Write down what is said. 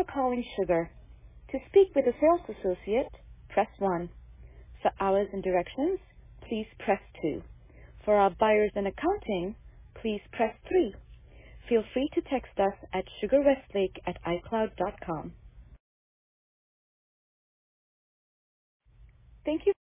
for calling Sugar. To speak with a sales associate, press 1. For hours and directions, please press 2. For our buyers and accounting, please press 3. Feel free to text us at sugarwestlake@icloud.com. Thank you.